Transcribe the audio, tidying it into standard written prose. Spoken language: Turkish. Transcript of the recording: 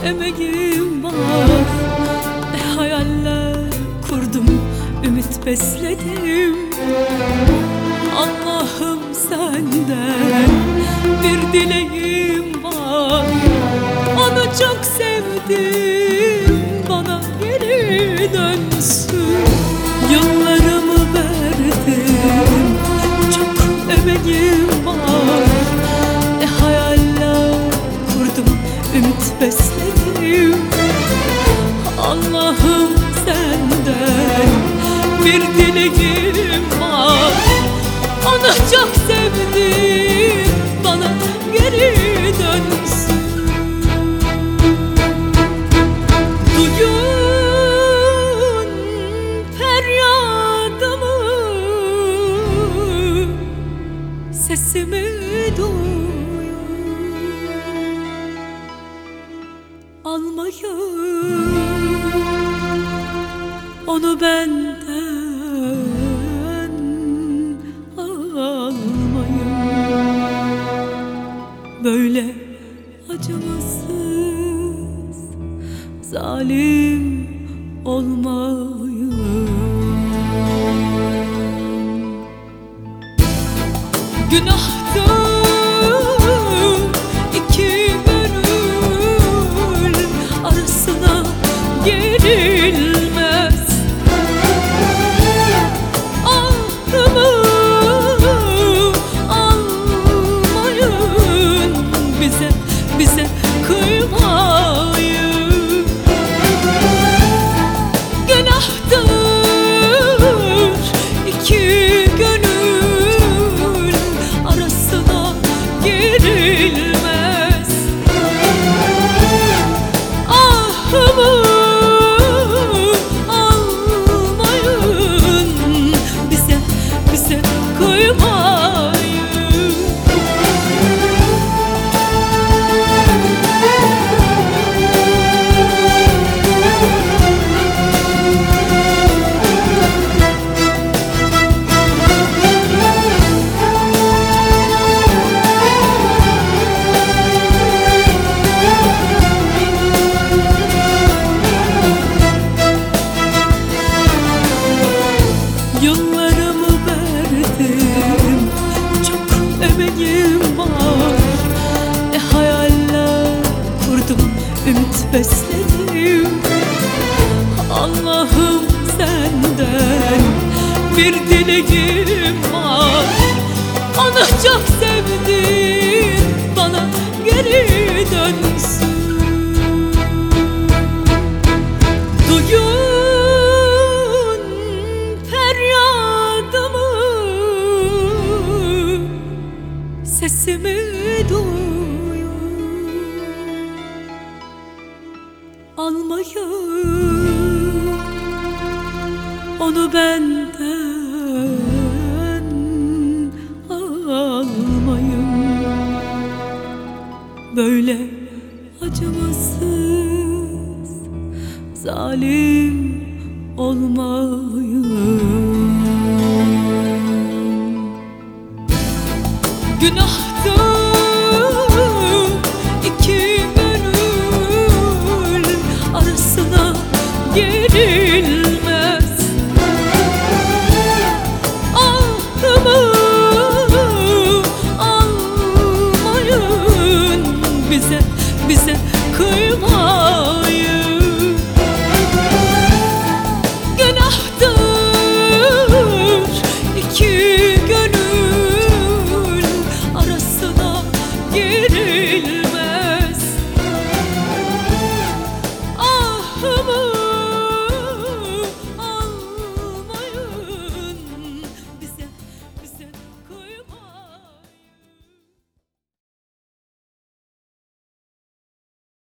emeğim var. Hayaller kurdum, ümit besledim. Allah'ım senden bir dileğim var. Onu çok sevdim, bana geri dönsün. Yıllarımı verdim, çok emeğim var. Hayaller kurdum, ümit besledim. Allah'ım senden bir dileğim var. Onu çok sevdim, bana geri dönsün. Duyun feryadımı, sesimi duyun. Almayın onu benden, almayın. Böyle acımasız, zalim olmayın. Günahtır iki gönül arasına girilmez. Aklımı almayın, bize kıymayın. Günahtır iki gönül arasına girilmez. Ahımı almayın, bize kıymayın. Yıllarımı verdim, çok emeğim var. Hayaller kurdum, ümit besledim. Allah'ım senden bir dileğim var. Onu çok sevdim, bana geri dönsün. Duyun feryadımı, sesimi duyun. Almayın onu benden, almayın. Böyle acımasız, zalim olmayın. Günahtır iki gönül arasına girilmez. Ahımı almayın, bize kıymayın.